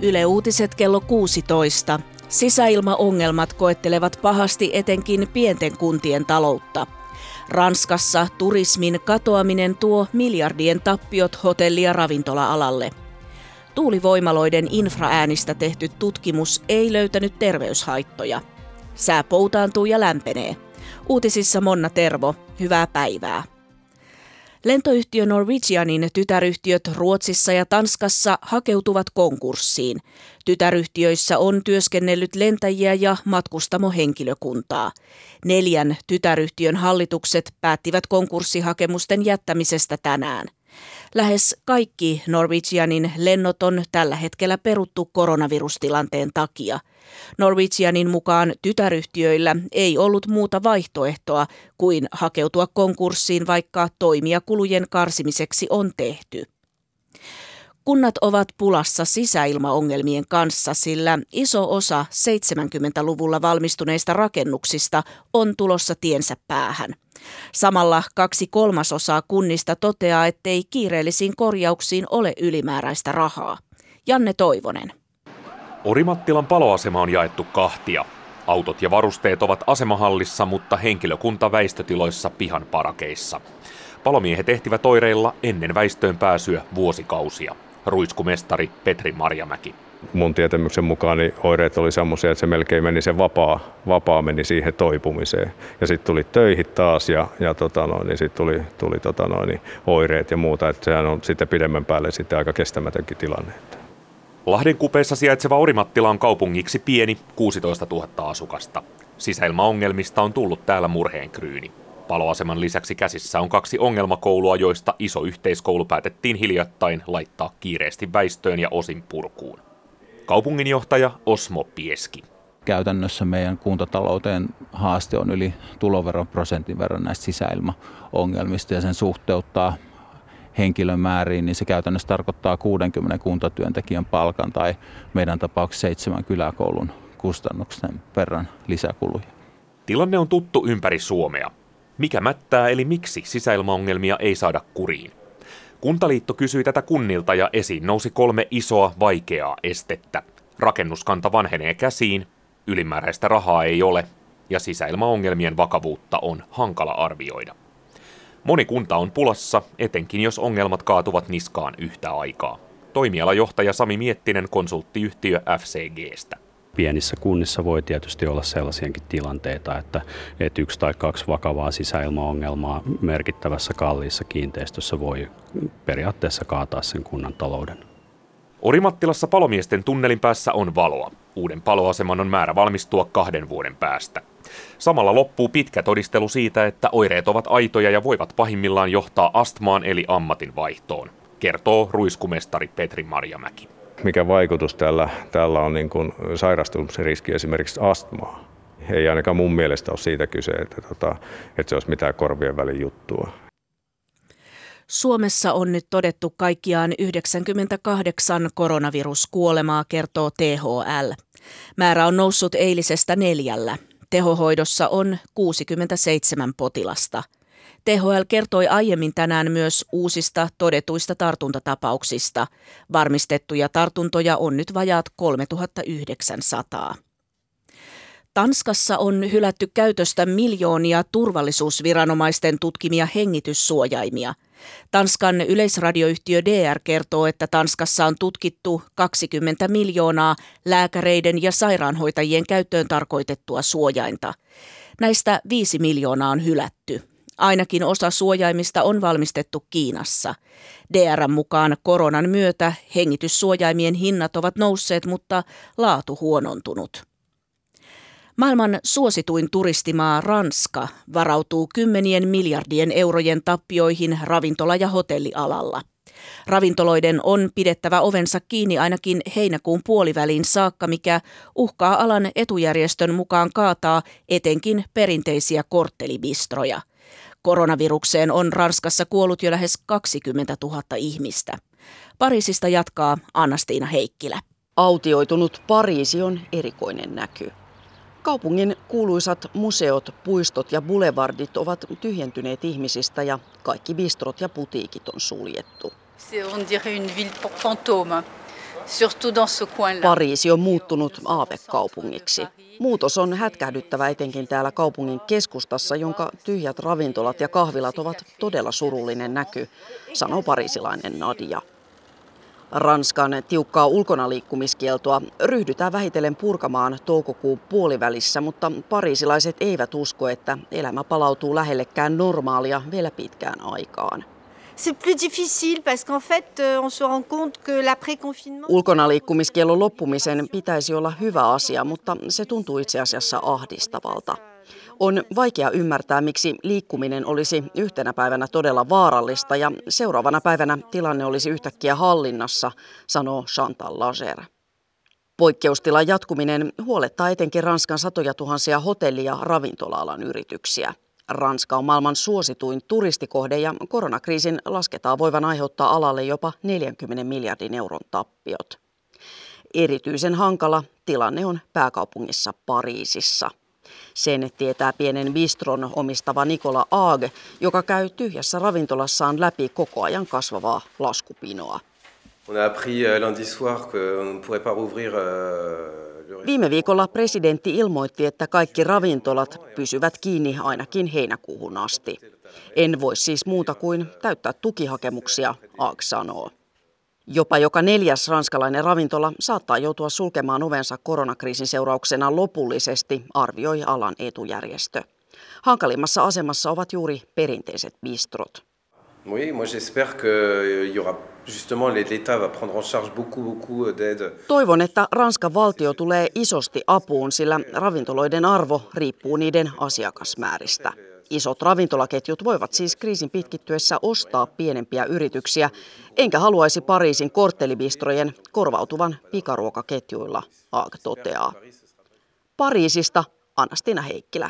Yle Uutiset kello 16. Sisäilmaongelmat koettelevat pahasti etenkin pienten kuntien taloutta. Ranskassa turismin katoaminen tuo miljardien tappiot hotelli- ja ravintola-alalle. Tuulivoimaloiden infraäänistä tehty tutkimus ei löytänyt terveyshaittoja. Sää poutaantuu ja lämpenee. Uutisissa Monna Tervo, hyvää päivää. Lentoyhtiö Norwegianin tytäryhtiöt Ruotsissa ja Tanskassa hakeutuvat konkurssiin. Tytäryhtiöissä on työskennellyt lentäjiä ja matkustamohenkilökuntaa. 4 tytäryhtiön hallitukset päättivät konkurssihakemusten jättämisestä tänään. Lähes kaikki Norwegianin lennot on tällä hetkellä peruttu koronavirustilanteen takia. Norwegianin mukaan tytäryhtiöillä ei ollut muuta vaihtoehtoa kuin hakeutua konkurssiin, vaikka toimia kulujen karsimiseksi on tehty. Kunnat ovat pulassa sisäilmaongelmien kanssa, sillä iso osa 70-luvulla valmistuneista rakennuksista on tulossa tiensä päähän. Samalla 2/3 kunnista toteaa, ettei kiireellisiin korjauksiin ole ylimääräistä rahaa. Janne Toivonen. Orimattilan paloasema on jaettu kahtia. Autot ja varusteet ovat asemahallissa, mutta henkilökunta väistötiloissa pihan parakeissa. Palomiehet ehtivät oireilla ennen väistöön pääsyä vuosikausia. Ruiskumestari Petri Marjamäki. Mun tietämyksen mukaan niin oireet oli semmoisia, että se melkein meni se vapaa meni siihen toipumiseen. Ja sitten tuli töihin taas ja niin sitten tuli oireet ja muuta. Että sehän on sitten pidemmän päälle sitten aika kestämätönkin tilanne. Lahden kupeessa sijaitseva Orimattila on kaupungiksi pieni, 16 000 asukasta. Sisäilmaongelmista on tullut täällä murheenkryyni. Paloaseman lisäksi käsissä on 2 ongelmakoulua, joista iso yhteiskoulu päätettiin hiljattain laittaa kiireesti väistöön ja osin purkuun. Kaupunginjohtaja Osmo Pieski. Käytännössä meidän kuntatalouteen haaste on yli tuloveron prosentin verran näistä sisäilmaongelmista ja sen suhteuttaa henkilömääriin, niin se käytännössä tarkoittaa 60 kuntatyöntekijän palkan tai meidän tapauksessa 7 kyläkoulun kustannusten verran lisäkuluja. Tilanne on tuttu ympäri Suomea. Mikä mättää eli miksi sisäilmaongelmia ei saada kuriin? Kuntaliitto kysyi tätä kunnilta ja esiin nousi 3 isoa vaikeaa estettä. Rakennuskanta vanhenee käsiin, ylimääräistä rahaa ei ole ja sisäilmaongelmien vakavuutta on hankala arvioida. Moni kunta on pulassa, etenkin jos ongelmat kaatuvat niskaan yhtä aikaa. Toimialajohtaja Sami Miettinen konsulttiyhtiö FCG:stä. Pienissä kunnissa voi tietysti olla sellaisiakin tilanteita, että 1 tai 2 vakavaa sisäilmaongelmaa merkittävässä kalliissa kiinteistössä voi periaatteessa kaataa sen kunnan talouden. Orimattilassa palomiesten tunnelin päässä on valoa. Uuden paloaseman on määrä valmistua 2 vuoden päästä. Samalla loppuu pitkä todistelu siitä, että oireet ovat aitoja ja voivat pahimmillaan johtaa astmaan eli ammatinvaihtoon, kertoo ruiskumestari Petri Marjamäki. Mikä vaikutus tällä on niin kuin sairastumisriski esimerkiksi astmaa? Ei ainakaan mun mielestä ole siitä kyse, että se olisi mitään korvien välin juttua. Suomessa on nyt todettu kaikkiaan 98 koronaviruskuolemaa, kertoo THL. Määrä on noussut eilisestä 4. Tehohoidossa on 67 potilasta. THL kertoi aiemmin tänään myös uusista todetuista tartuntatapauksista. Varmistettuja tartuntoja on nyt vajaat 3900. Tanskassa on hylätty käytöstä miljoonia turvallisuusviranomaisten tutkimia hengityssuojaimia. Tanskan yleisradioyhtiö DR kertoo, että Tanskassa on tutkittu 20 miljoonaa lääkäreiden ja sairaanhoitajien käyttöön tarkoitettua suojainta. Näistä 5 miljoonaa on hylätty. Ainakin osa suojaimista on valmistettu Kiinassa. DR:n mukaan koronan myötä hengityssuojaimien hinnat ovat nousseet, mutta laatu huonontunut. Maailman suosituin turistimaa Ranska varautuu 10 miljardien eurojen tappioihin ravintola- ja hotellialalla. Ravintoloiden on pidettävä ovensa kiinni ainakin heinäkuun puoliväliin saakka, mikä uhkaa alan etujärjestön mukaan kaataa etenkin perinteisiä korttelibistroja. Koronavirukseen on Ranskassa kuollut jo lähes 20 000 ihmistä. Pariisista jatkaa Anna-Stiina Heikkilä. Autioitunut Pariisi on erikoinen näky. Kaupungin kuuluisat museot, puistot ja boulevardit ovat tyhjentyneet ihmisistä ja kaikki bistrot ja putiikit on suljettu. On dirait une ville fantôme. Pariisi on muuttunut aavekaupungiksi. Muutos on hätkähdyttävä etenkin täällä kaupungin keskustassa, jonka tyhjät ravintolat ja kahvilat ovat todella surullinen näky, sanoo pariisilainen Nadia. Ranskan tiukkaa ulkonaliikkumiskieltoa ryhdytään vähitellen purkamaan toukokuun puolivälissä, mutta pariisilaiset eivät usko, että elämä palautuu lähellekään normaalia vielä pitkään aikaan. Ulkonaliikkumiskiellon loppumisen pitäisi olla hyvä asia, mutta se tuntuu itse asiassa ahdistavalta. On vaikea ymmärtää, miksi liikkuminen olisi yhtenä päivänä todella vaarallista ja seuraavana päivänä tilanne olisi yhtäkkiä hallinnassa, sanoo Chantal Lager. Poikkeustilan jatkuminen huolettaa etenkin Ranskan satoja tuhansia hotelli- ja ravintola-alan yrityksiä. Ranska on maailman suosituin turistikohde ja koronakriisin lasketaan voivan aiheuttaa alalle jopa 40 miljardin euron tappiot. Erityisen hankala tilanne on pääkaupungissa Pariisissa. Sen tietää pienen bistron omistava Nicolas Hague, joka käy tyhjässä ravintolassaan läpi koko ajan kasvavaa laskupinoa. Viime viikolla presidentti ilmoitti, että kaikki ravintolat pysyvät kiinni ainakin heinäkuuhun asti. En voi siis muuta kuin täyttää tukihakemuksia, Hague sanoo. Jopa joka 4. ranskalainen ravintola saattaa joutua sulkemaan ovensa koronakriisin seurauksena lopullisesti, arvioi alan etujärjestö. Hankalimmassa asemassa ovat juuri perinteiset bistrot. Toivon, että Ranskan valtio tulee isosti apuun, sillä ravintoloiden arvo riippuu niiden asiakasmääristä. Isot ravintolaketjut voivat siis kriisin pitkittyessä ostaa pienempiä yrityksiä, enkä haluaisi Pariisin korttelibistrojen korvautuvan pikaruokaketjuilla, Hague toteaa. Pariisista Anna-Stina Heikkilä.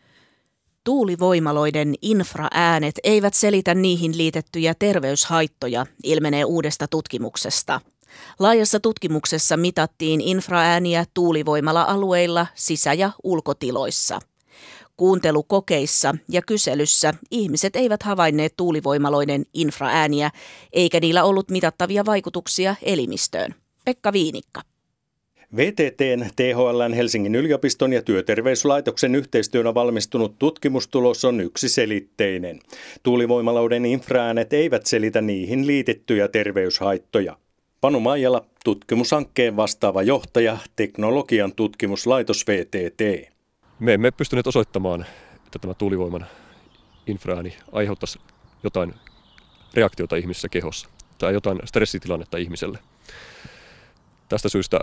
Tuulivoimaloiden infraäänet eivät selitä niihin liitettyjä terveyshaittoja, ilmenee uudesta tutkimuksesta. Laajassa tutkimuksessa mitattiin infraääniä tuulivoimala-alueilla sisä- ja ulkotiloissa. Kuuntelukokeissa ja kyselyssä ihmiset eivät havainneet tuulivoimaloiden infraääniä, eikä niillä ollut mitattavia vaikutuksia elimistöön. Pekka Viinikka. VTT:n, THL:n, Helsingin yliopiston ja Työterveyslaitoksen yhteistyönä valmistunut tutkimustulos on yksiselitteinen. Tuulivoimaloiden infraäänet eivät selitä niihin liitettyjä terveyshaittoja. Panu Maijala, tutkimushankkeen vastaava johtaja, teknologian tutkimuslaitos VTT. Me emme pystyneet osoittamaan, että tämä tuulivoiman infraääni aiheuttaisi jotain reaktiota ihmisessä kehossa tai jotain stressitilannetta ihmiselle. Tästä syystä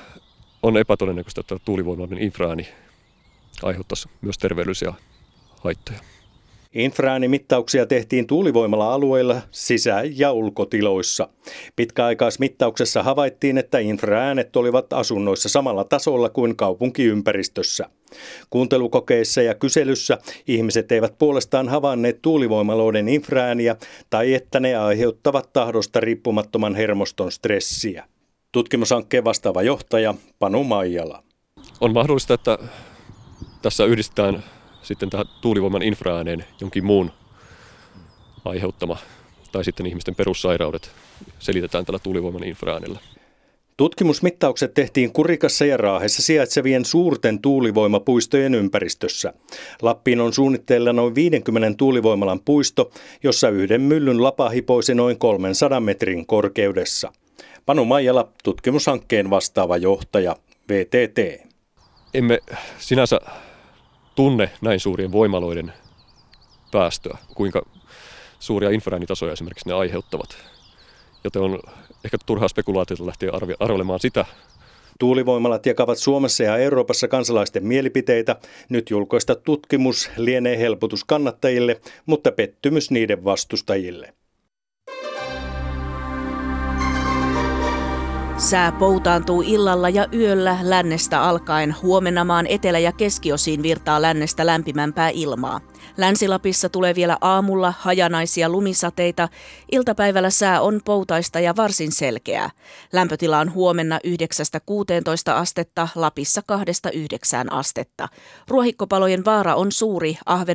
on epätodennäköistä, että tuulivoimaloiden infraääni aiheuttaisi myös terveydellisiä haittoja. Infraäänimittauksia tehtiin tuulivoimala-alueilla sisä- ja ulkotiloissa. Pitkäaikaismittauksessa havaittiin, että infraäänet olivat asunnoissa samalla tasolla kuin kaupunkiympäristössä. Kuuntelukokeissa ja kyselyssä ihmiset eivät puolestaan havainneet tuulivoimaloiden infraääniä tai että ne aiheuttavat tahdosta riippumattoman hermoston stressiä. Tutkimushankkeen vastaava johtaja Panu Maijala. On mahdollista, että tässä yhdistetään sitten tähän tuulivoiman infraääneen jonkin muun aiheuttama tai sitten ihmisten perussairaudet selitetään tällä tuulivoiman infraäänellä. Tutkimusmittaukset tehtiin Kurikassa ja Raahessa sijaitsevien suurten tuulivoimapuistojen ympäristössä. Lappiin on suunnitteilla noin 50 tuulivoimalan puisto, jossa yhden myllyn lapa hipoisi noin 300 metrin korkeudessa. Panu Maijala, tutkimushankkeen vastaava johtaja, VTT. Emme sinänsä tunne näin suurien voimaloiden päästöä, kuinka suuria infraäänitasoja esimerkiksi ne aiheuttavat. Joten on ehkä turhaa spekulaatiota lähteä arvelemaan sitä. Tuulivoimalat jakavat Suomessa ja Euroopassa kansalaisten mielipiteitä. Nyt julkaista tutkimus lienee helpotus kannattajille, mutta pettymys niiden vastustajille. Sää poutaantuu illalla ja yöllä lännestä alkaen. Huomenna maan etelä- ja keskiosiin virtaa lännestä lämpimämpää ilmaa. Länsi-Lapissa tulee vielä aamulla hajanaisia lumisateita. Iltapäivällä sää on poutaista ja varsin selkeää. Lämpötila on huomenna 9-16 astetta, Lapissa 2-9 astetta. Ruohikkopalojen vaara on suuri.